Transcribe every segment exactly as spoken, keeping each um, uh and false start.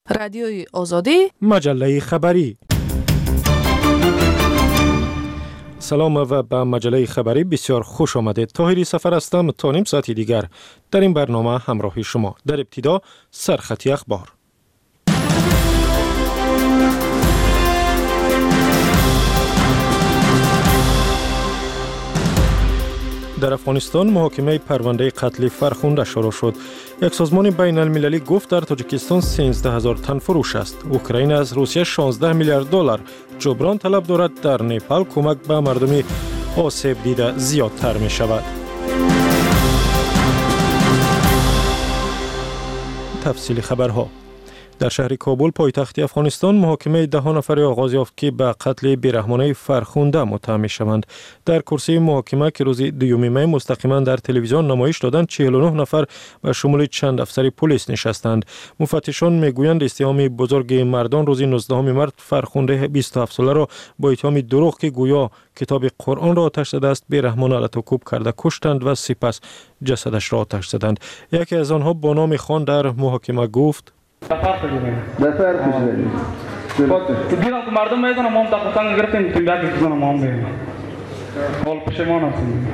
رادیوی آزادی، مجله خبری. سلام و به مجله خبری بسیار خوش آمدید. طاهری سفر هستم. تا نیم ساعتی دیگر در این برنامه همراه شما. در ابتدا سرخطی اخبار. در افغانستان محاکمه پرونده قتل فرخنده شروع شد. یک سازمان بین المللی گفت در تاجیکستان سیزده هزار تن فروش است. اوکراین از روسیه شانزده میلیارد دلار جبران طلب دارد. در نیپال کمک به مردم آسیب دیده زیادتر می شود. تفصیل خبرها. در شهر کابل پایتخت افغانستان محاکمه ده نفر آغاز یافت که به قتل بیرحمانه فرخنده متهم شوند. در کرسی محاکمه که روز دوم می مستقیما در تلویزیون نمایش دادند چهل و نه نفر به شمول چند افسر پلیس نشستند. مفتشان میگویند اتهام بزرگ مردان روز نوزدهم مارس فرخنده بیست و هفت ساله را با اتهام دروغ که گویا کتاب قرآن را آتش زده است بیرحمانه لطوکوب کرده کشتند و سپس جسدش را آتش زدند. یکی از آنها با نام خان در محاکمه گفت: دفعه کردیم. دفعه کردیم. تو دیدم که مردم میزنن ما هم تقاطع گرفتیم تو بیاد بزنم ما هم بیم. حال پشیمان هستیم.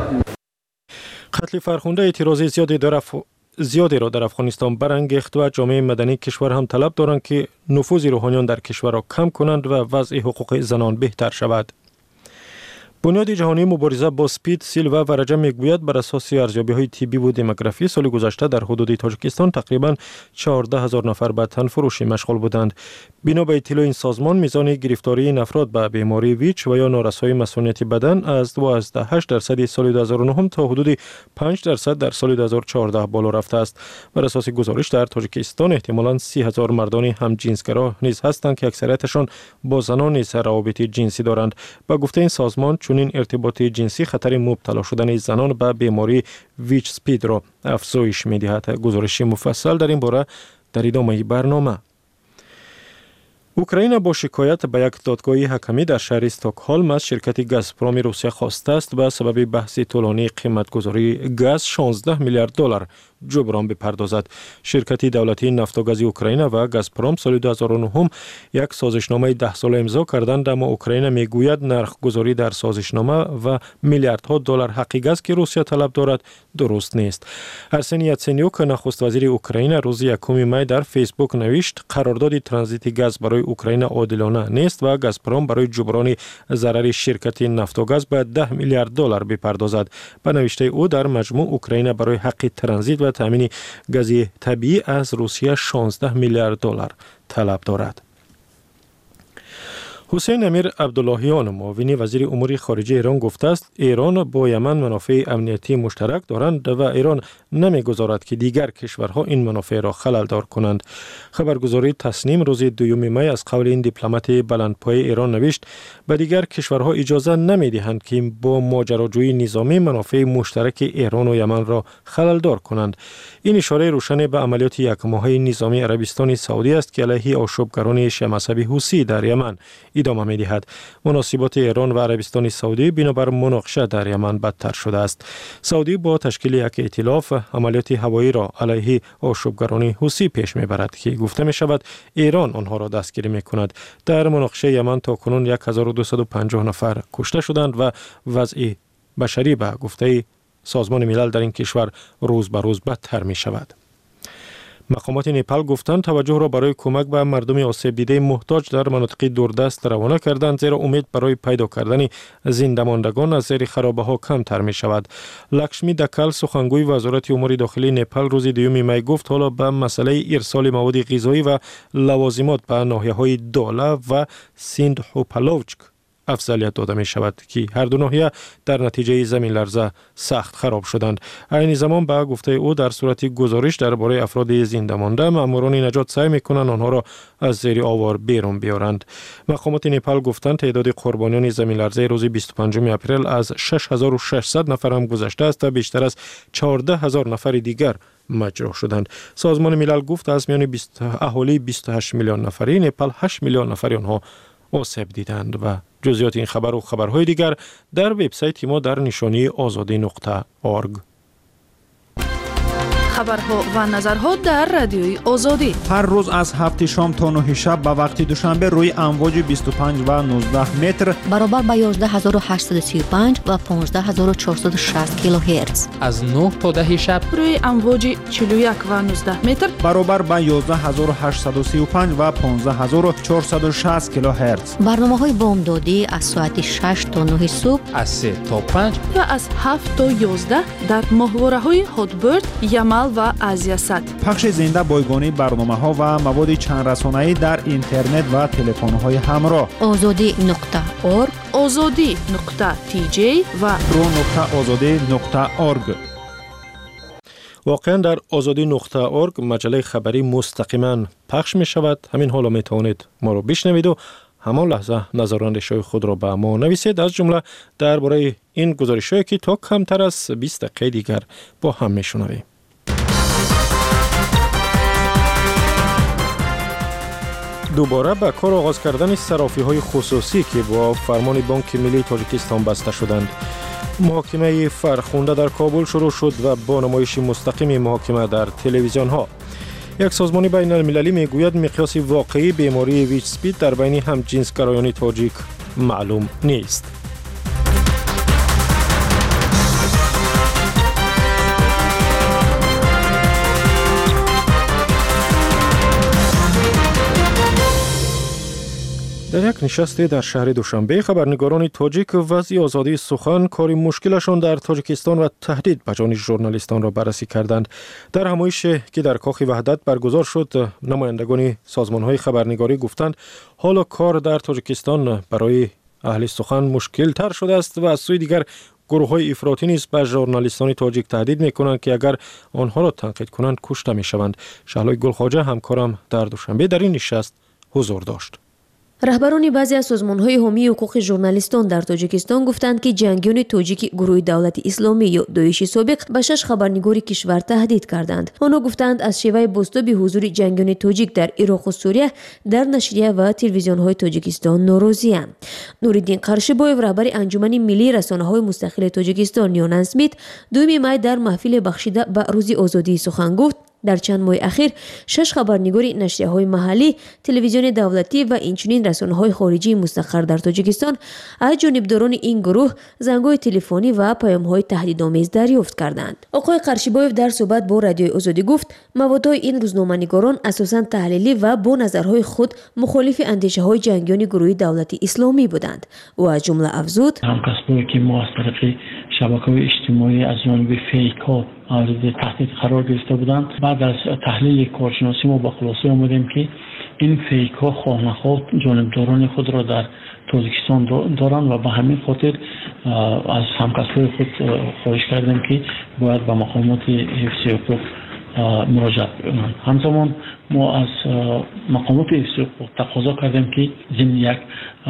قتل فرخنده اعتراضی زیادی در اف... زیادی را در افغانستان برانگیخت و جامعه مدنی کشور هم طلب دارند که نفوذ روحانیان در کشور را کم کنند و وضع حقوق زنان بهتر شود. بنیاد جهانی مبارزه با اسپید سیلوا ورجه میگوید بر اساس ارزیابی‌های طبی و دموگرافی سال گذشته در حدود تاجیکستان تقریباً چهارده هزار نفر به تن فروشی مشغول بودند. بنا به اطلاع این سازمان میزان گرفتاری این افراد به بیماری ویچ و یا نارسایی مسئولیت بدن از دوازده و هشت درصد سال دو هزار و نه تا حدود پنج درصد در سال دو هزار و چهارده بالا رفته است. بر اساس گزارش در تاجیکستان احتمالاً سی هزار مردان همجنسگرا نیز هستند که اکثریتشان با زنان نیز روابط جنسی دارند. با گفته این سازمان چنین ارتباط جنسی خطر مبتلا شدن زنان به بیماری ویچ سپید را افزایش می‌دهد. گزارش مفصل در این باره در ادامه برنامه. اوکراین با شکایت به یک دادگاه حکمی در شهر استکهلم از شرکت گازپروم روسیه خواسته است به سبب بحث طولانی قیمتگذاری گاز شانزده میلیارد دلار جبران بپردازد. شرکت دولتی نفت و گاز اوکراین و گازپروم سال دو هزار و نه یک سازشنامه ده ساله امضا کردند، اما اوکراین میگوید نرخ گذاری در سازشنامه و میلیاردها دلار حق گاز که روسیه طلب دارد درست نیست. ارسنی یاتسنیوک نخست وزیر اوکراین روز یکم می در فیسبوک نوشت قرارداد ترانزیت گاز برای اوکراین عادلانه نیست و گازپروم برای جبران ضرر شرکت نفت و گاز به ده میلیارد دلار بپردازد. به نوشته او در مجموع اوکراین برای حق ترانزیت و تامین گاز طبیعی از روسیه شانزده میلیارد دلار طلب دارد. حسین امیر عبداللهیان معاون وزیر امور خارجه ایران گفته است ایران با یمن منافع امنیتی مشترک دارند و ایران نمیگذارد که دیگر کشورها این منافع را خلل دار کنند. خبرگزاری تسنیم روز دوم می از قول این دیپلمات بلندپایه ایران نوشت به دیگر کشورها اجازه نمیدهند که با ماجراجویی نظامی منافع مشترک ایران و یمن را خلل دار کنند. این اشاره روشن به عملیات یک ماهه نظامی عربستان سعودی است که علیه آشوبگران شیعه مذهبی حوثی در یمن ادامه می دهد. مناسبات ایران و عربستان سعودی بنابر مناقشه در یمن بدتر شده است. سعودی با تشکیل یک ائتلاف عملیات هوایی را علیه آشوبگران حوثی پیش می برد که گفته می شود ایران آنها را دستگیری می کند. در مناقشه یمن تا کنون یک هزار و دویست و پنجاه نفر کشته شدند و وضع بشری به گفته سازمان ملل در این کشور روز به روز بدتر می شود. مقامات نیپال گفتند توجه را برای کمک به مردم آسیب دیده محتاج در مناطق دوردست روانه کردند، زیرا امید برای پیدا کردن زنده ماندگان از زیر خرابه ها کمتر می شود. لکشمی دکل سخنگوی وزارت امور داخلی نیپال روز دوم می گفت حالا به مسئله ارسال مواد غذایی و لوازمات به ناحیه‌های دالا و سیندحوپالوچک افضلیت داده می شود که هر دو ناحیه در نتیجه زمین لرزه سخت خراب شدند. این زمان به گفته او در صورت گزارش درباره افراد زنده مانده ماموران نجات سعی می کنند آنها را از زیر آوار بیرون بیارند. مقامات نیپال گفتند تعداد قربانیان زمین لرزه روز بیست و پنجم اپریل از شش هزار و ششصد نفر هم گذشته است و بیشتر از چهارده هزار نفر دیگر مجروح شدند. سازمان ملل گفت از میان اهالی بیست و هشت میلیون نفری نیپال هشت میلیون نفری آنها آسیب دیدند. و جزئیات این خبر و خبرهای دیگر در وبسایت ما در نشانی آزادی نقطه اورگ. خبرها و نظرها در رادیوی آزادی. هر روز از هفت شام تا نه شب به وقت دوشنبه روی امواج بیست و پنج و نوزده متر برابر با یازده هزار و هشتصد و سی و پنج و پانزده هزار و چهارصد و شصت کیلوهرتز. از نه تا ده شب روی امواج چهل و یک و نوزده متر برابر با یازده هزار و هشتصد و سی و پنج و پانزده هزار و چهارصد و شصت کیلوهرتز. برنامه‌های بامدادی از ساعت شش تا نه صبح، از سه تا پنج و از هفت تا یازده در ماهواره‌های هاتبرد، یمل و آسیا صد. پخش زنده بایگانی برنامه‌ها و مواد چند رسانه‌ای در اینترنت و تلفن‌های همراه. آزادی نقطه اورگ، آزادی نقطه تی جی و رو نقطه آزادی نقطه اورگ. واقعا در آزادی نقطه اورگ مجله خبری مستقیما پخش می شود. همین حالا می توانید ما رو بشنوید و همان لحظه نظراندیش‌های خود را به ما نویسید، از جمله درباره این گزارش‌هایی که تا کمتر از بیست دقیقه دیگر با هم می‌شنویم. دوباره به کار آغاز کردن صرافی‌های خصوصی که با فرمان بانک ملی تاجیکستان بسته شدند. محاکمه فرخنده در کابل شروع شد و با نمایش مستقیم محاکمه در تلویزیون‌ها. یک سازمان بین المللی میگوید مقیاس واقعی بیماری ویچ اسپید در بین همجنسگرایان تاجیک معلوم نیست. در یک نشست در شهر دوشنبه خبرنگاران تاجیک وضع آزادی سخن، کار مشکلشان در تاجیکستان و تهدید به جان ژورنالیستان را بررسی کردند. در همایشی که در کاخ وحدت برگزار شد، نمایندگان سازمان‌های خبرنگاری گفتند حالا کار در تاجیکستان برای اهل سخن مشکل تر شده است و از سوی دیگر گروه‌های افراطی نیز به ژورنالیستان تاجیک تهدید می‌کنند که اگر آنها را تنقید کنند کشته می‌شوند. شهلای گلخواجه همکارم در دوشنبه در این نشست حضور داشت. رهبران بعضی از سازمان‌های حامی حقوق ژورنالیستان در تاجیکستان گفتند که جنگیان تاجیک گروه دولت اسلامی یا داعش سابق به شش خبرنگار کشور تهدید کردند. آنها گفتند از شیوه بازتاب حضور جنگیان تاجیک در عراق و سوریه در نشریه و تلویزیون‌های تاجیکستان ناراضی‌اند. نوریدین قرشبایف، رهبر انجمن ملی رسانه‌های مستقل تاجیکستان یا نسمیت، دوم می در محفل بخشیده به روز آزادی سخن گفت در چند ماه اخیر شش خبرنگار نشریه‌های محلی، تلویزیون دولتی و اینچنین رسانه‌های خارجی مستقر در تاجیکستان از جانبداران این گروه زنگ‌های تلفنی و پیام‌های تهدیدآمیز دریافت کردند. آقای قرشبایف در صحبت با رادیوی آزادی گفت موادهای این روزنامه‌نگاران اساساً تحلیلی و با نظرهای خود مخالف اندیشه‌های جنگیان گروه دولت اسلامی بودند. او از جمله افزود: همکسبی که ما از طریق شبکه‌های اجتماعی از جانب فیک‌ها مورد تهدید قرار گرفته بودند. بعد از تحلیل کارشناسی ما با خلاصه آمدیم که این فیک ها خواه نخواه جانبداران خود را در تاجیکستان دارند و به همین خاطر از همکسبای خود خواهش کردیم که باید به مقامات حفظ حقوق مراجعه کنند. همزمان ما از مقامات حفظ حقوق تقاضا کردیم که ضمن یک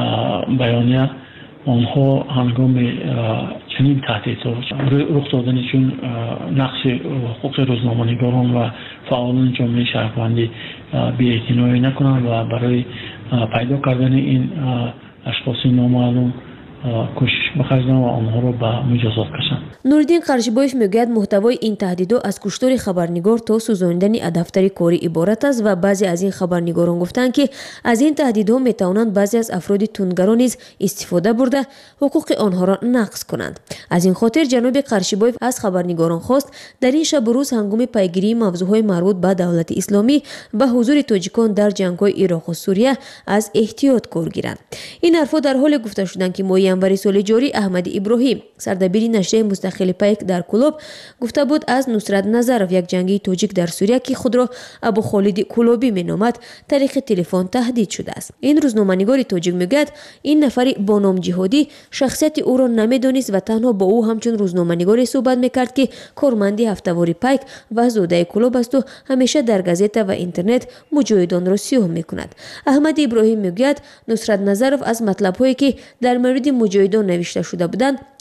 بیانیه آنها هنگام چنین تهدیدها رخ دادن چون نقص حقوق روزنامه‌نگاران و فعالان جامعه شهروندی بی‌اعتنایی نکنند و برای پیدا کردن این اشخاص نامعلوم کوشش بخواهند و آنها را به مجازات کشند. نوریدین قرشبایف میگوید محتوای این تهدیدها از کشتار خبرنگار تا سوزاندن دفتر کاری عبارت است و بعضی از این خبرنگاران گفتند که از این تهدیدها میتوانند بعضی از افراد تندگرا نیز استفاده برده حقوق آنها را نقض کنند. از این خاطر جناب قرشبایف از خبرنگاران خواست در این شب و روز هنگام پیگیری موضوعهای مربوط به دولت اسلامی به حضور تاجیکان در جنگ‌های عراق و سوریه از احتیاط کار گیرند. این حرفا در حال گفته شدند که ماه ینور سال جاری احمد ابراهیم، سردبیر نشریه مستقل پیک در کلوب، گفته بود از نصرت نظرов یک جنگی تاجیک در سوریه که خود را ابو خالد کلوبی مینامد طریق تلفن تهدید شده است. این روزنامه‌نگار تاجیک میگوید این نفری با نام جهادی شخصیت او را نمیدانست و تنها با او همچون روزنامه‌نگاری صحبت میکرد که کارمندی هفته‌واری پیک و زوده کلوب است و همیشه در گازیتا و اینترنت مجاهدان را سیاه میکند. احمد ابراهیم میگوید نصرت نظرов از مطلب‌هایی که در مورد مجاهدان نوشته شده بودند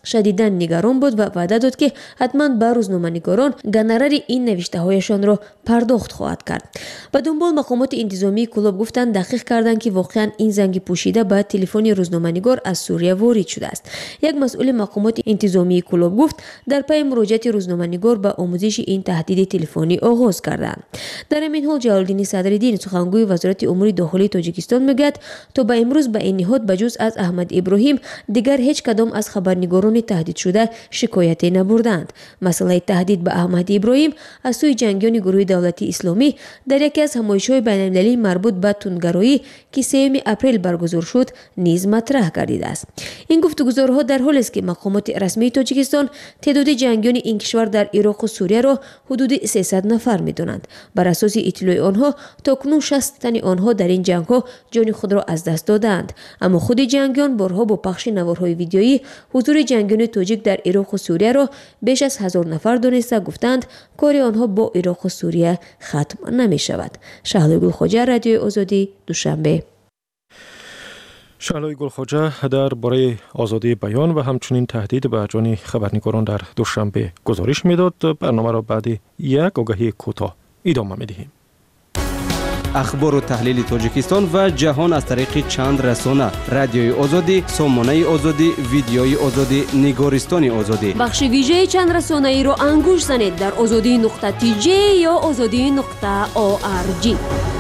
شدیداً نگران بود و وعده داد که حتما به روزنامه‌نگاران گنرال این نوشته‌هایشان را پرداخت خواهد کرد. به دنبال مقامات انتظامی کلوب گفتند دقیق کردند که واقعاً این زنگ پوشیده به تلفن روزنامه‌نگار از سوریه وارد شده است. یک مسئول مقامات انتظامی کلوب گفت در پی مراجعت روزنامه‌نگار به آموزش این تهدید تلفنی آغاز کردند. در این حال جلال‌الدین صدرالدین سخنگوی وزارت امور داخلی تاجیکستان میگوید تا به امروز به این نهاد بجز از احمد ابراهیم دیگر هیچ کدام از خبرنگاران تهدید شده شکایتی نبردند. مسئله تهدید به احمد ابراهیم از سوی جنگیان گروه دولتی اسلامی در یکی از همایش‌های بین‌المللی مربوط به تندگرایی که سوم اپریل برگزار شد نیز مطرح گردیده است. این گفتگوزارها در حالی است که مقامات رسمی تاجیکستان تعداد جنگیان این کشور در عراق و سوریه را حدود سیصد نفر می‌دانند. بر اساس اطلاع آنها تاکنون شصت تن آنها در این جنگ‌ها جان خود را از دست دادند، اما خود جنگیان بارها با پخش نوارهای ویدیویی حضور جنگیان تاجیک در عراق و سوریه را بیش از هزار نفر دانسته گفتند کار آنها با عراق و سوریه ختم نمی‌شود. شهلا گلخواجه، رادیو آزادی، دوشنبه. شعلای گلخواجه در باره آزادی بیان و همچنین تهدید به جان خبرنگاران در دوشنبه گزارش میداد. برنامه را بعد یک آگهی کوتاه ادامه میدهیم. اخبار و تحلیل تاجیکستان و جهان از طریق چند رسانه: رادیوی آزادی، سامانه آزادی، ویدیوی آزادی، نگارستان آزادی. بخش ویژه چند رسانه ای را انگوش زنید در آزادی نقطه تی جی یا آزادی نقطه او آر جی.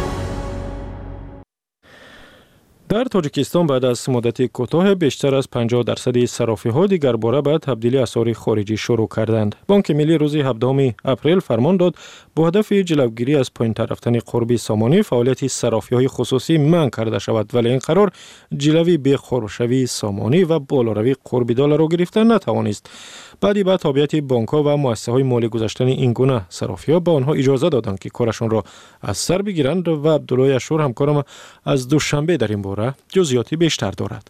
در تاجیکستان بعد از مدت کوتاه بیشتر از پنجاه درصد صرافی‌ها دیگر باره به تبدیل اسعار خارجی شروع کردند. بانک ملی روز هفدهم اپریل فرمان داد با هدف جلوگیری از پایین‌تر رفتن قربی سامانی فعالیت صرافی‌های خصوصی منع کرده شود، ولی این قرار جلوی به خورشوی سامانی و بالاروی قربی دلار را گرفتن نتوانست. بعدی به تابعیت بانک‌ها و مؤسسه‌های مالی گذاشتن این گونه صرافی‌ها به آنها اجازه دادند که کارشان را از سر بگیرند و عبدالله اشور همکارم از دوشنبه در این باره جزئیاتی بیشتر دارد.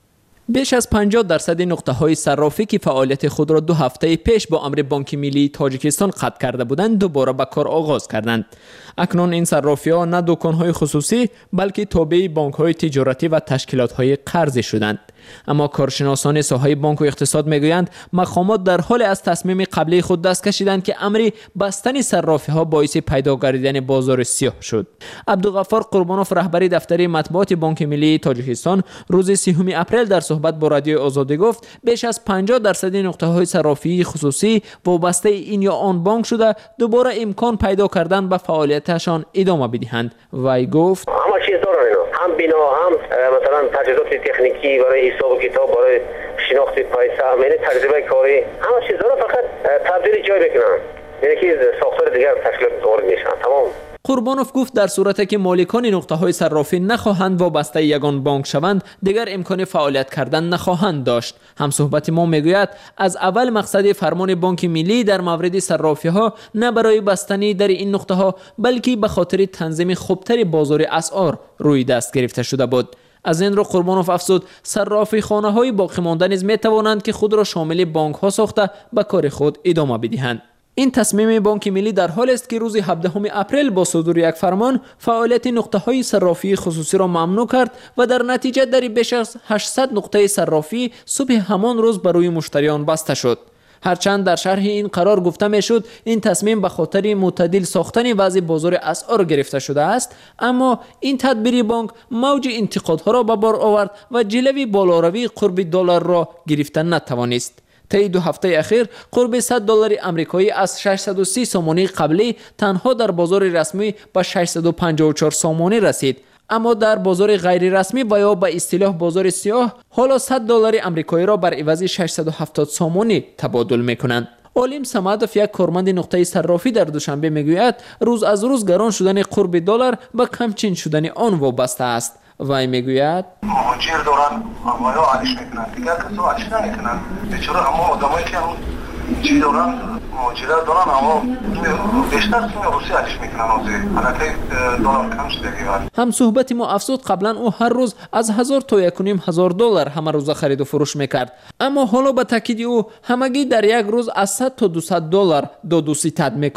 بیش از پنجاه درصد نقطه‌های صرافی که فعالیت خود را دو هفته پیش با امر بانک ملی تاجیکستان قطع کرده بودند دوباره به کار آغاز کردند. اکنون این صرافی‌ها نه دکان‌های خصوصی بلکه تابع بانک‌های تجارتی و تشکیلات‌های قرضی شدند. اما کارشناسان ساحه بانک و اقتصاد میگویند مقامات در حال از تصمیم قبلی خود دست کشیدند که امر بستن صرافی‌ها باعث پیدا گردیدن بازار سیاه شد. عبدالغفار قربانوف رهبر دفتر مطبوعات بانک ملی تاجیکستان روز سیوم اپریل در صحبت با رادیو آزادی گفت بیش از پنجاه درصد نقطه‌های صرافی خصوصی وابسته این یا آن بانک شده دوباره امکان پیدا کردن به فعالیتشان ادامه بدهند. وی گفت همه چیز دارن اینا، هم بنا هم مثلا تجهیزات تکنیکی برای حساب و کتاب، برای شناخت پیسه، یعنی تجربه کاری، همه چیز دارن، فقط تبدیل جای بکنن، یعنی که ساختار دیگر تشکیل وارد میشن. تمام. قربانوف گفت در صورتی که مالکان نقطه‌های صرافی نخواهند وابسته یگان بانک شوند دیگر امکان فعالیت کردن نخواهند داشت. هم صحبت ما میگوید از اول مقصد فرمان بانک ملی در مورد صرافی‌ها نه برای بستنی در این نقطه‌ها بلکه به خاطر تنظیم خوبتر بازار اسعار روی دست گرفته شده بود. از این رو قربانوف افزود صرافی خانه‌های باقی مانده نیز می‌توانند که خود را شامل بانک‌ها ساخته به کار خود ادامه بدهند. این تصمیم بانک ملی در حال است که روز هفدهم اپریل با صدور یک فرمان فعالیت نقطه‌های صرافی خصوصی را ممنوع کرد و در نتیجه در بیش از هشتصد نقطه صرافی صبح همان روز برای مشتریان بسته شد. هرچند در شرح این قرار گفته میشد این تصمیم به خاطر معتدل ساختن وضع بازار اسعار گرفته شده است، اما این تدبیر بانک موج انتقادها را به بار آورد و جلوی بالاروی قرب دلار را گرفتن نتوانست. طی دو هفته اخیر قرب صد دلار آمریکایی از ششصد و سی سامانی قبلی تنها در بازار رسمی به ششصد و پنجاه و چهار سامانی رسید، اما در بازار غیر رسمی و یا به اصطلاح بازار سیاه حالا صد دلار آمریکایی را بر عوض ششصد و هفتاد سامانی تبادل میکنند. عالم سمدوف یک کارمند نقطه صرافی در دوشنبه میگوید روز از روز گران شدن قرب دلار به کمچین شدن آن وابسته است. وی میگوید مهاجر دارن و یا علیش میکنن، دیگر کسو علیش نمیکنن. بیچاره همه آدمایی که هم چی دارن مهاجرت دارن اما بیشتر که روسی علیش میکنن آزی حالتی دلار کم شده. هم صحبت ما افزود قبلا او هر روز از هزار تا یک و نیم هزار دلار همه روزه خرید و فروش میکرد، اما حالا به تاکید او همگی در یک روز از صد تا دویست دلار داد و ستد میکند.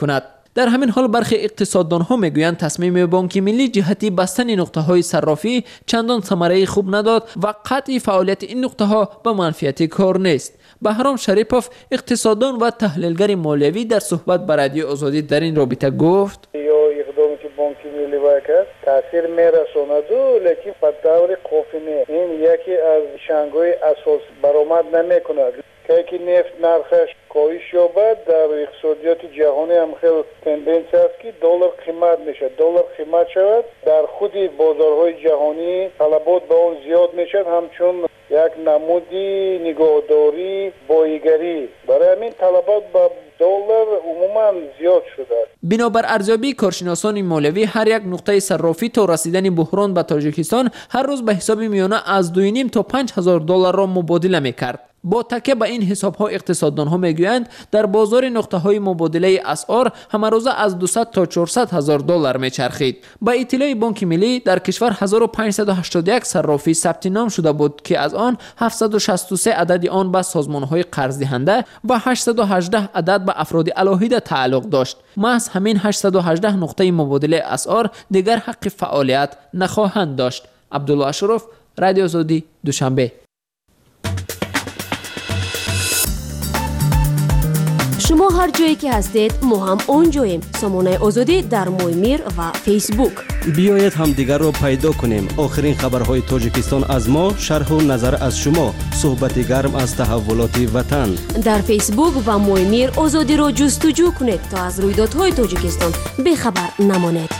در همین حال برخی اقتصاددانها میگویند تصمیم بانک ملی جهتی بستن نقطه‌های صرافی چندان ثمره خوب نداد و قطع فعالیت این نقطه‌ها به منفعت کار نیست. بهرام شریپوف اقتصاددان و تحلیلگر مالیوی در صحبت با رادیو آزادی در این رابطه گفت: اقدامی که بانک ملی کرد تاثیر میرساند لیکن به طور کافی نیست. این یکی از شنگای اساس برآمد نمیکند که نفت نرخش کاهش یابد. در اقتصادیات جهانی هم خیلی تندنس است که دلار قیمت میشه. دلار قیمت شود در خود بازارهای جهانی طلبات به اون زیاد میشد، همچون یک نمودی نگاهداری بایگری. برای همین طلبات به دلار عموما زیاد شده. بنابر ارزیابی کارشناسان مالیوی، هر یک نقطه صرافی تا رسیدن بحران به تاجیکستان هر روز به حساب میانه از دو و نیم تا پنج هزار دلار را مبادله میکرد. با تکیه به این حساب ها اقتصاددان ها میگویند در بازار نقطه های مبادله اسعار همه روزه از دویست تا چهارصد هزار دلار میچرخید. با اطلاع بانک ملی در کشور هزار و پانصد و هشتاد و یک صرافی ثبت نام شده بود که از آن هفتصد و شصت و سه عدد آن به سازمان های قرض دهنده و هشتصد و هجده عدد به افراد علاهیده تعلق داشت. محض همین هشتصد و هجده نقطه مبادله اسعار دیگر حق فعالیت نخواهند داشت. عبدالله اشرف، رادیو آزادی، دوشنبه. شما هر جایی که هستید ما هم اونجاییم. سامانه آزادی در مویمیر و فیسبوک. بیایید هم دیگر رو پیدا کنیم. آخرین خبرهای تاجیکستان از ما، شرح و نظر از شما، صحبت گرم از تحولات وطن. در فیسبوک و مویمیر آزادی رو جستجو کنید تا از رویدادهای تاجیکستان بخبر نمانید.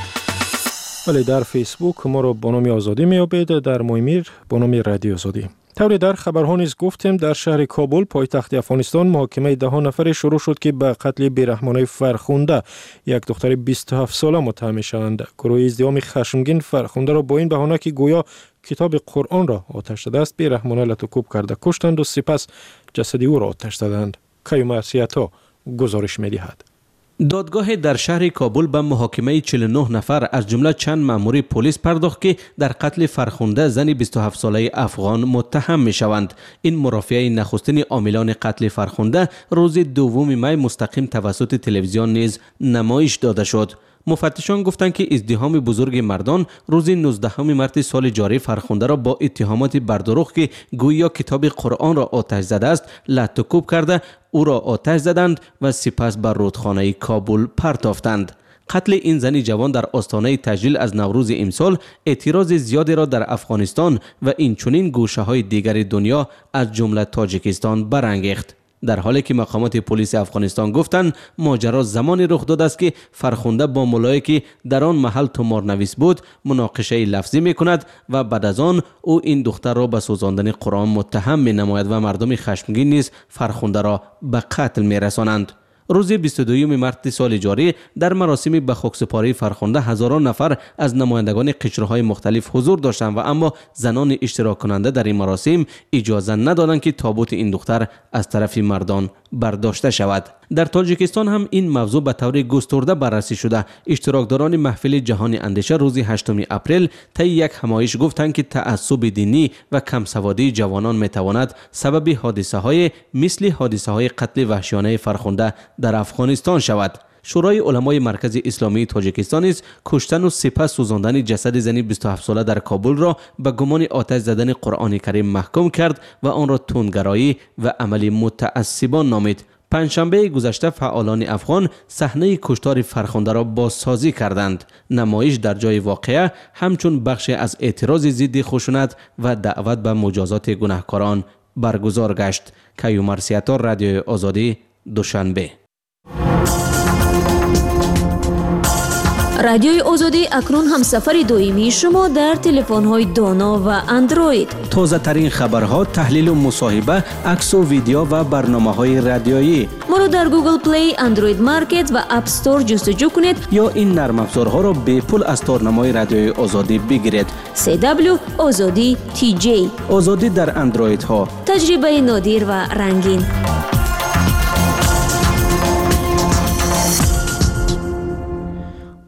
ولی در فیسبوک ما رو با نام آزادی میابید، در مویمیر با نام رادیو آزادی. طوری در خبرها نیز گفتیم در شهر کابل پایتخت افغانستان محاکمه ده نفر شروع شد که به قتل بیرحمانه فرخنده یک دختر بیست و هفت ساله متهم شوند. گروه ازدحام خشمگین فرخنده را با این بهانه که گویا کتاب قرآن را آتش زده است بیرحمانه لطوکوب کرده کشتند و سپس جسد او را آتش زدند. کیوم ارسیتا گزارش می‌دهد. دادگاه در شهر کابل به محاکمه چهل و نه نفر از جمله چند مأمور پلیس پرداخت که در قتل فرخنده زن بیست و هفت ساله افغان متهم می شوند. این مرافعه نخستین عاملان قتل فرخنده روز دوم می مستقیم توسط تلویزیون نیز نمایش داده شد. مفتشان گفتند که ازدحام بزرگ مردان روز نوزدهم مارس سال جاری فرخنده را با اتهامات بردروغ که گویا کتاب قرآن را آتش زده است لطوکوب کرده او را آتش زدند و سپس بر رودخانه کابل پرتافتند. قتل این زن جوان در آستانه تجلیل از نوروز امسال اعتراض زیادی را در افغانستان و این چنین گوشه های دیگر دنیا از جمله تاجیکستان برانگیخت. در حالی که مقامات پلیس افغانستان گفتند ماجرا زمانی رخ داده است که فرخنده با ملایی که در آن محل تومارنویس بود مناقشه لفظی می کند و بعد از آن او این دختر را به سوزاندن قرآن متهم می نماید و مردم خشمگین نیز فرخنده را به قتل می رسانند. روز بیست و دوم مارس سال جاری در مراسم به خاکسپاری فرخنده هزاران نفر از نمایندگان قشرهای مختلف حضور داشتند و اما زنان اشتراک کننده در این مراسم اجازه ندادند که تابوت این دختر از طرف مردان برداشته شود. در تاجیکستان هم این موضوع به طور گسترده بررسی شده. اشتراکداران محفل جهانی اندیشه روز هشتم اپریل طی یک همایش گفتند که تعصب دینی و کمسوادی جوانان میتواند سبب حادثه های مثل حادثه های قتل وحشیانه فرخنده در افغانستان شود. شورای علمای مرکز اسلامی تاجیکستان نیز کشتن و سپس سوزاندن جسد زنی بیست و هفت ساله در کابل را به گمان آتش زدن قرآن کریم محکوم کرد و آن را تندگرایی و عمل متعصبان نامید. پنجشنبه گذشته فعالان افغان صحنه کشتار فرخنده را بازسازی کردند. نمایش در جای واقعه همچون بخش از اعتراض ضد خشونت و دعوت به مجازات گناهکاران برگزار گشت. کیوم ارسیتا، رادیو آزادی، دوشنبه. رادیوی آزادی اکنون هم سفر دائمی شما در تلفن‌های دانا و اندروید. تازه ترین خبرها، تحلیل و مصاحبه، عکس و ویدیو و برنامه‌های رادیویی. ما رو در گوگل پلی، اندروید مارکت و اپ استور جستجو کنید یا این نرم افزارها را به پول از تارنمای رادیوی آزادی بگیرید. سی دبلیو آزادی تی جی. آزادی در اندروید ها. تجربه نادر و رنگین.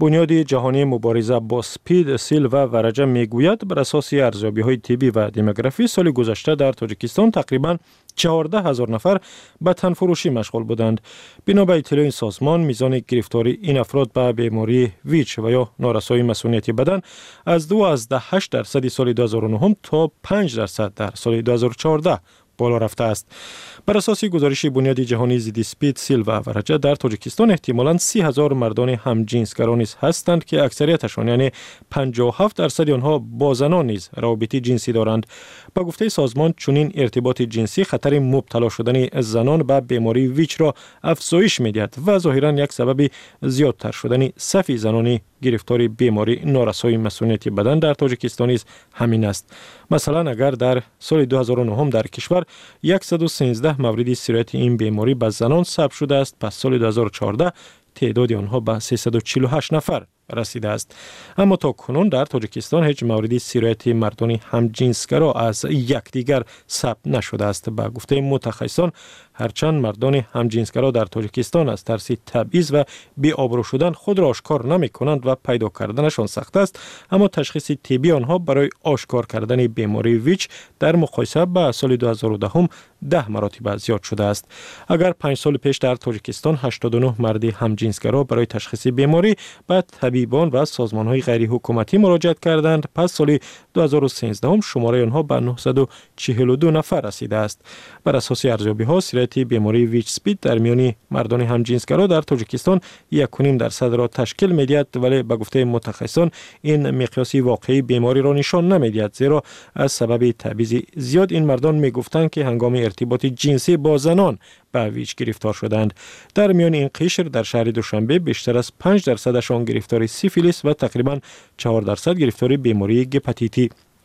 بنیاد جهانی مبارزه با سپید، سیل و ورجه میگوید بر اساس ارزیابی‌های طبی و دموگرافی سال گذشته در تاجیکستان تقریباً چهارده هزار نفر به تن فروشی مشغول بودند. بنا به اطلاع این سازمان میزان گرفتاری این افراد به بیماری ویچ و یا نارسایی مسئولیت بدن از دوازده و هشت درصد سال دو هزار و نه تا پنج درصد در سال دو هزار و چهارده بالا رفته است. بر اساس گزارش بنیاد جهانی ضد سپید، سیل و ورجه در تاجیکستان احتمالاً سی هزار مردان همجنسگرا نیز هستند که اکثریتشان یعنی پنجاه و هفت درصد آنها با زنان نیز روابط جنسی دارند. با گفته سازمان چنین ارتباط جنسی خطر مبتلا شدن زنان به بیماری ویچ را افزایش می‌دهد و ظاهراً یک سبب زیادتر شدن صف زنان گرفتار بیماری نارسایی مسئولیت بدن در تاجیکستان نیز همین است. مثلا اگر در سال دو هزار و نه در کشور صد و سیزده مورد سیریت این بیماری به زنان ثبت شده است، پس سال دو هزار و چهارده تعداد آنها به سیصد و چهل و هشت نفر رسیده است. اما تا کنون در تاجیکستان هیچ موردی سیریت مردان همجنسگرا از یکدیگر ثبت نشده است. به گفته متخصصان هرچند مردان همجنسگرا در تاجیکستان از ترس تبعیض و بی‌آبرو شدن خود را آشکار نمی کنند و پیدا کردنشان سخت است، اما تشخیص طبی آنها برای آشکار کردن بیماری ویچ در مقایسه با سال دو هزار و ده ده مراتب زیاد شده است. اگر پنج سال پیش در تاجیکستان هشتاد و نه مرد همجنسگرا برای تشخیص بیماری به طبیبان و سازمان‌های غیر حکومتی مراجعه کردند، پس سال دو هزار و سیزده شماره آنها به نهصد و چهل و دو نفر رسیده است. بر اساس ارزیابی‌ها سیریت بیماری ویچ سپید در میان مردان همجنسگرا در تاجیکستان یک و نیم درصد را تشکیل می‌دهد، ولی به گفته متخصصان این مقیاس واقعی بیماری را نشان نمی‌دهد، زیرا از سبب تبعیض زیاد این مردان می‌گفتند که هنگام ارتباط جنسی با زنان به ویچ گرفتار شدند. در میان این قشر در شهر دوشنبه بیشتر از پنج درصدشان گرفتار سیفیلیس و تقریباً چهار درصد گرفتار بیماری هپاتیت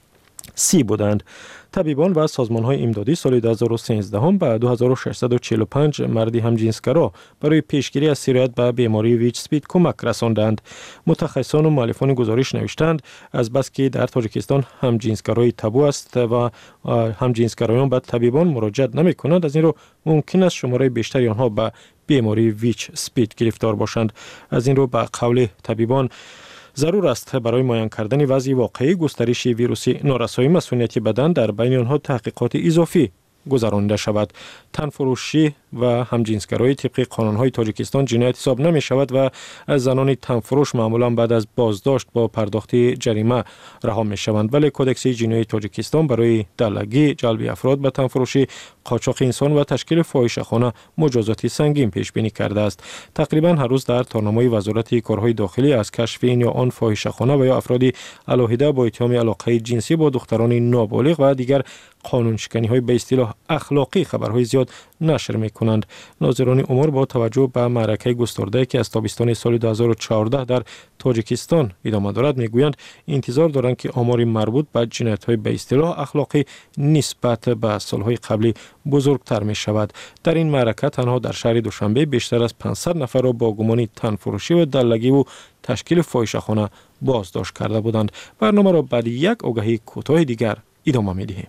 سی بودند. طبیبان و سازمان‌های امدادی سال دو هزار و سیزده به دو هزار و ششصد و چهل و پنج مرد همجنسگرا برای پیشگیری از سیریت به بیماری ویچ سپید کمک رساندند. متخصصان و مؤلفان گزارش نوشتند از بس که در تاجیکستان همجنسگرایی تابو است و همجنسگرایان به طبیبان مراجعه نمی‌کنند، از این رو ممکن است شماره بیشتری آنها به بیماری ویچ سپید گرفتار باشند. از این رو به قول طبیبان ضرور است برای معاین کردن وضع واقعی گسترش ویروس نارسایی مسئولیت بدن در بین آنها تحقیقات اضافی گذرانده شود. تنفروشی و همجنسگرایی طبق قانون‌های تاجیکستان جنایت حساب نمی شود و از زنان تنفروش معمولا بعد از بازداشت با پرداخت جریمه رها می شوند، ولی کدکس جنایی تاجیکستان برای دلگی، جلب افراد به تنفروشی، قاچاق انسان و تشکیل فاحشه‌خانه مجازات سنگین پیش بینی کرده است. تقریبا هر روز در تارنامه وزارت کارهای داخلی از کشف این یا آن فاحشه‌خانه و یا افراد علاهیده با اتهام علاقه جنسی با دختران نابالغ و دیگر قانون شکنی‌های به اصطلاح اخلاقی خبرهای زیاد نشر می‌کنند. ناظران امور با توجه به معرکه گسترده که از تابستان سال دو هزار و چهارده در تاجیکستان ادامه دارد می‌گویند انتظار دارند که آمار مربوط به جنایت‌های به اصطلاح اخلاقی نسبت به سال‌های قبلی بزرگتر می‌شود. در این معرکه تنها در شهر دوشنبه بیشتر از پانصد نفر را با گمان تنفروشی و دلگی و تشکیل فاحشه‌خانه بازداشت کرده بودند. برنامه را بعد یک آگهی کوتاه دیگر ادامه می‌دهیم.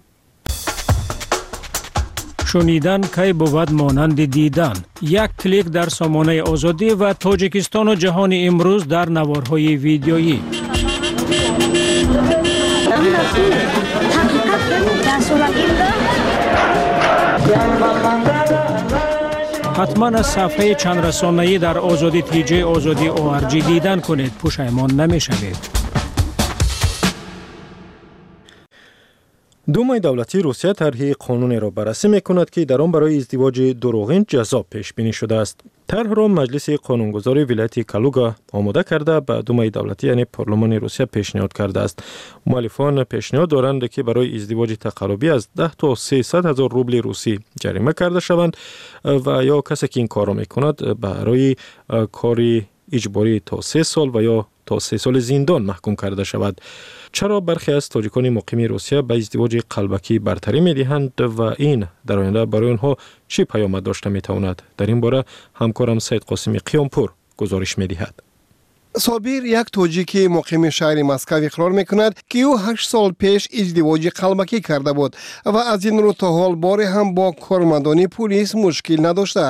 شنیدن کی بود مانند دیدن. یک کلیک در سامانه آزادی و تاجیکستان و جهان امروز در نوارهای ویدیویی. حتما از صفحه چند رسانه‌ای در آزادی تیجی آزادی او ار جی دیدن کنید، پشیمان نمی‌شوید. دومای دولتی روسیه طرح قانونی را بررسی می‌کند که در آن برای ازدواج دروغین جزا پیش بینی شده است. طرح را مجلس قانونگذار ولایت کالوگا آماده کرده به دومای دولتی یعنی پارلمان روسیه پیشنهاد کرده است. مؤلفان پیشنهاد دارند که برای ازدواج تقلبی از ده تا سیصد هزار روبل روسی جریمه کرده شوند و یا کسی که این کار را می‌کند برای کاری اجباری تا سه سال و یا تا سه سال زندان محکوم کرده شود. چرا برخی از تاجیکان مقیم روسیه به ازدواج قلبکی برتری می‌دهند و این در آینده برای آنها چه پیامد داشته می‌تواند؟ در این باره همکارم سید قاسمی قیامپور گزارش می‌دهد. صابر یک تاجیکی مقیم شهر مسکو اقرار می‌کند که او هشت سال پیش ازدواج قلبکی کرده بود و از این رو تا حال باری هم با کارمندان پلیس مشکل نداشته است.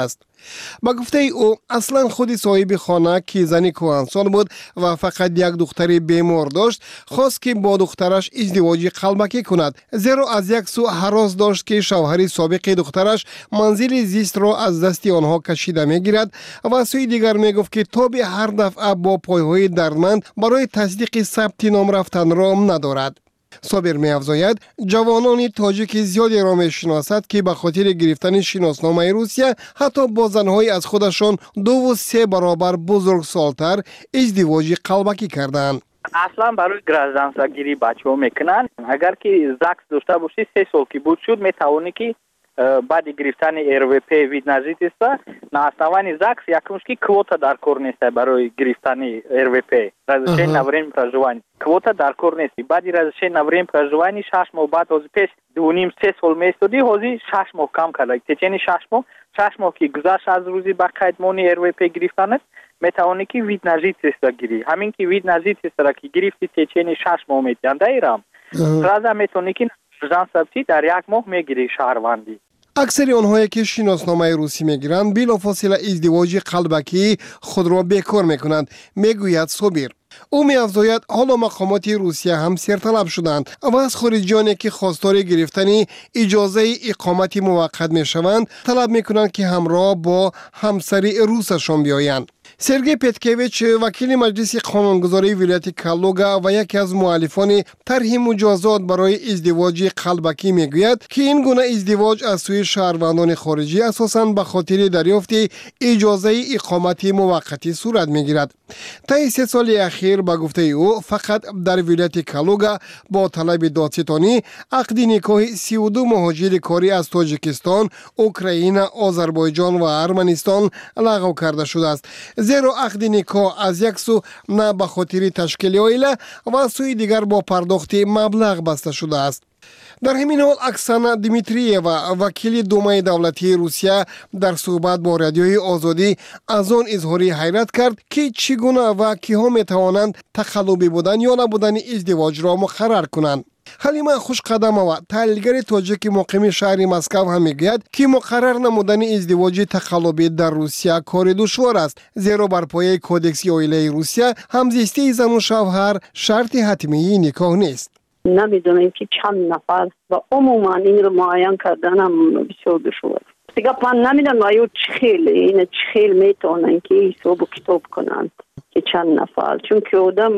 با گفته او اصلا خود صاحب خانه که زنی کهنسال بود و فقط یک دختری بیمار داشت خواست که با دخترش ازدواج قلبکی کند، زیرا از یک سو هراس داشت که شوهر سابق دخترش منزل زیست را از دست آنها کشیده میگیرد و سوی دیگر میگفت که تا به هر دفعه با پایهای دردمند برای تصدیق ثبت نام رفتن را ندارد. صابر می افزاید جوانان تاجیک زیادی را می شناسد که به خاطر گرفتن شناسنامه روسیه حتی با زنهای از خودشان دو و سه برابر بزرگ سالتر ازدواج قلبکی کردند. اصلا برای گرازدانسگیری بچه ها میکنن. اگر که زکس داشته باشی سه سال که بود شد میتوانی که بعد گرفتن ار وی پی وید نزید است на основании زکس якумш که квота در کار نیست برای گرفتن ар ви пи разрешение на время проживания. квота در کار نیست. بعد разрешение на время проживания шаш моҳ بعد از پیش دو نیم سه سال میستودی حاضی شش ماه کم کرد. تچنی شش ماه شش ماه که گذشت از روزی با قیدمانی ار وی پی گرفتن میتوانی که وید نزید است گیری. همین که وید نزید است را که گرفتی تچنی شش ماه میتونده ایرام. رازا میتونی که جان سبتی در یک ماه میگیری شهروندی. اکثر آنهایی که شناسنامه روسی میگیرند بلافاصله ازدواج قلبکی خود را بیکار میکنند، میگوید صابر. او می‌افزاید حالا مقامات روسیه هم سرطلب شدند و از خارجیانی که خواستار گرفتن اجازه اقامت موقت میشوند طلب میکنند که همراه با همسری روسشان بیایند. سرگئی پتکویچ وکیل مجلس قانونگذاری ولایت کالوگا و یکی از مؤلفان طرح مجازات برای ازدواج قلبکی میگوید که این گونه ازدواج از سوی شهروندان خارجی اساساً به خاطر دریافت اجازه اقامت موقتی صورت میگیرد. طی سه سال اخیر با گفته او فقط در ولایت کالوگا با طلب دادستانی عقد نکاح سی و دو مهاجر کاری از تاجیکستان، اوکراین، آذربایجان و ارمنستان لغو کرده شده است. زیرا عقد نکاح از یک سو نه به خاطر تشکیل عائله و سوی دیگر با پرداخت مبلغ بسته شده است. در همین حال اکسانا دیمیترییوا وکیل دومای دولتی روسیه در صحبت با رادیوی آزادی از آن اظهاری حیرت کرد که چگونه و کیها میتوانند تقلبی بودن یا نبودن ازدواج را مقرر کنند. حلیمه خوشقدمова تحلیلگر تاجیک مقیم شهر مسکو هم میگوید که مقرر نمودن ازدواج تقلبی در روسیه کار دشوار است، زیرا بر پایه کودکس عائله روسیه همزیستی زن و شوهر شرط حتمی نکاح نیست. نمیدونیم که چند نفر و عموما این رو معین کردن هم بسیار دشوار. دیگه من نمیدونم آیا چه خیلی این چه خیلی میتونن که حساب و کتاب کنند که چند نفر، چون که آدم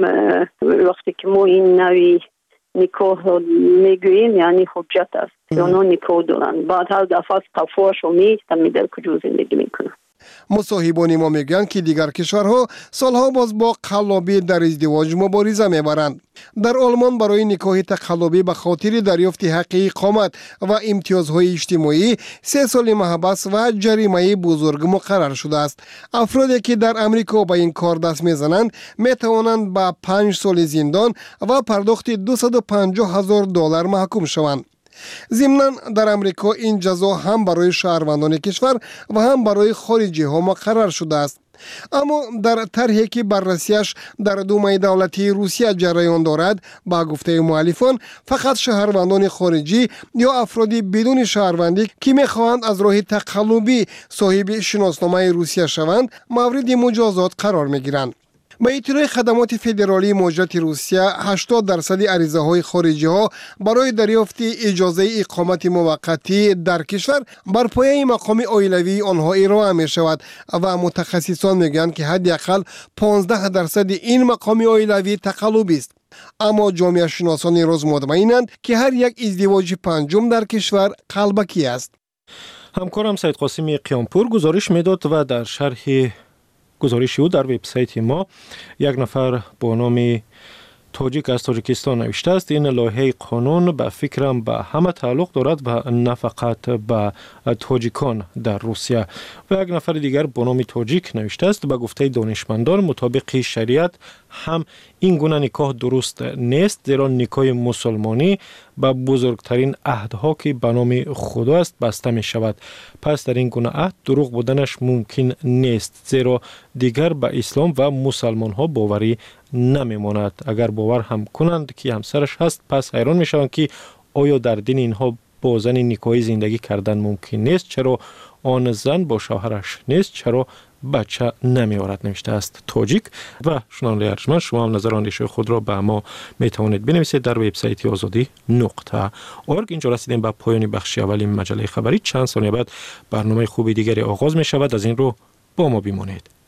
وقتی که ما این نوی نکاح میگوییم یعنی حجت است، اونا نکاح دارن، بعد هر دفعه از قفاشو میستن میدر کجا زندگی میکنن. مصاحبان ما میگن که دیگر کشورها سالها باز با قلابی در ازدواج مبارزه میبرند. در آلمان برای نکاح تقلبی به خاطر دریافت حق اقامت و امتیازهای اجتماعی سه سال محبس و جریمه بزرگ مقرر شده است. افرادی که در امریکا به این کار دست میزنند میتوانند به پنج سال زندان و پرداخت دویست و پنجاه هزار دلار محکوم شوند. ضمناً در امریکا این جزا هم برای شهروندان کشور و هم برای خارجی ها مقرر شده است. اما در طرحی که بررسیش در دومای دولتی روسیه جریان دارد، با گفته مؤلفان فقط شهروندان خارجی یا افرادی بدون شهروندی که میخواهند از راه تقلبی صاحب شناسنامه روسیه شوند مورد مجازات قرار میگیرند. با اطلاع خدمات فدرالی مجرد روسیه هشتاد درصد عریضه های خارجی ها برای دریافت اجازه اقامت موقتی در کشور بر پایه مقام عائلوی آنها ارائه می شود و متخصصان میگویند که حداقل پانزده درصد این مقام عائلوی تقلبی است. اما جامعه شناسان روز مطمئنند که هر یک ازدواج پنجم در کشور قلبکی است. همکارم سید قاسمی قیامپور گزارش میداد و در شرح گزارش او در وبسایت ما یک نفر با نام تاجیک از تاجیکستان نوشته است این لایحه قانون به فکرم به همه تعلق دارد و نه فقط به تاجیکان در روسیه. و یک نفر دیگر با نام تاجیک نوشته است به گفته دانشمندان مطابق شریعت هم این گونه نکاح درست نیست، زیرا نکاح مسلمانی به بزرگترین عهدها که به نام خدا است بسته می شود. پس در این گونه عهد دروغ بودنش ممکن نیست، زیرا دیگر به اسلام و مسلمان ها باوری نمی ماند. اگر باور هم کنند که همسرش هست پس حیران می شوند که آیا در دین اینها با زن نیکویی زندگی کردن ممکن نیست، چرا آن زن با شوهرش نیست، چرا بچه نمی آورد، نوشته است تاجیک. و شنونده ارجمند، شما هم نظر اندیشه خود را به ما می توانید بنویسید در وبسایت آزادی نقطه اورگ. اینجا رسیدیم به پایان بخش اولی مجله خبری. چند ثانیه بعد برنامه خوبی دیگری آغاز می شود، از این رو با ما بمانید.